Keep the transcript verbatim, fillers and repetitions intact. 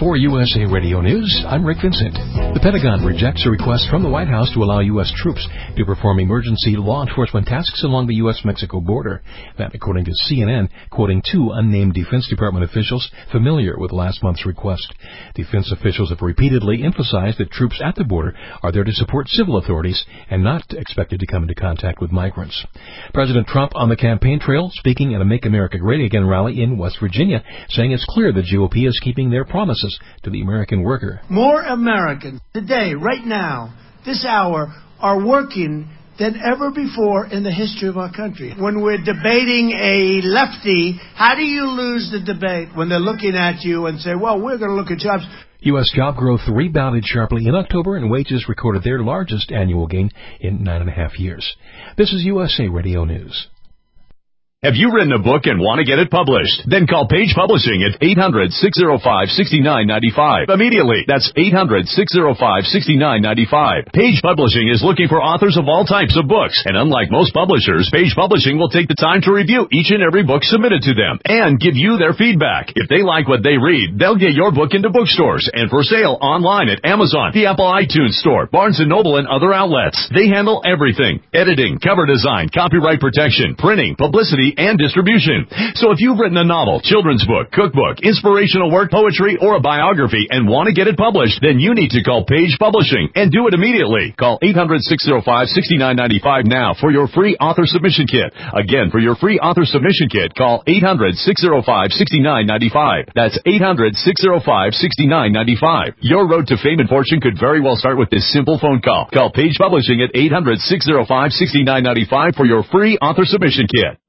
For U S A Radio News, I'm Rick Vincent. The Pentagon rejects a request from the White House to allow U S troops to perform emergency law enforcement tasks along the U S Mexico border. That according to C N N, quoting two unnamed Defense Department officials familiar with last month's request. Defense officials have repeatedly emphasized that troops at the border are there to support civil authorities and not expected to come into contact with migrants. President Trump on the campaign trail, speaking at a Make America Great Again rally in West Virginia, saying it's clear the G O P is keeping their promises to the American worker. More Americans today, right now, this hour, are working than ever before in the history of our country. When we're debating a lefty, how do you lose the debate when they're looking at you and say, well, we're going to look at jobs? U S job growth rebounded sharply in October, and wages recorded their largest annual gain in nine and a half years. This is U S A Radio News. Have you written a book and want to get it published? Then call Page Publishing at eight hundred, six oh five, six nine nine five immediately. That's eight hundred, six oh five, six nine nine five. Page Publishing is looking for authors of all types of books. And unlike most publishers, Page Publishing will take the time to review each and every book submitted to them and give you their feedback. If they like what they read, they'll get your book into bookstores and for sale online at Amazon, the Apple iTunes Store, Barnes and Noble, and other outlets. They handle everything: editing, cover design, copyright protection, printing, publicity, and distribution. So if you've written a novel, children's book, cookbook, inspirational work, poetry, or a biography and want to get it published, then you need to call Page Publishing and do it immediately. Call eight hundred, six oh five, six nine nine five now for your free author submission kit. Again, for your free author submission kit, call eight hundred, six oh five, six nine nine five. That's eight hundred, six oh five, six nine nine five. Your road to fame and fortune could very well start with this simple phone call. Call Page Publishing at eight hundred, six oh five, six nine nine five for your free author submission kit.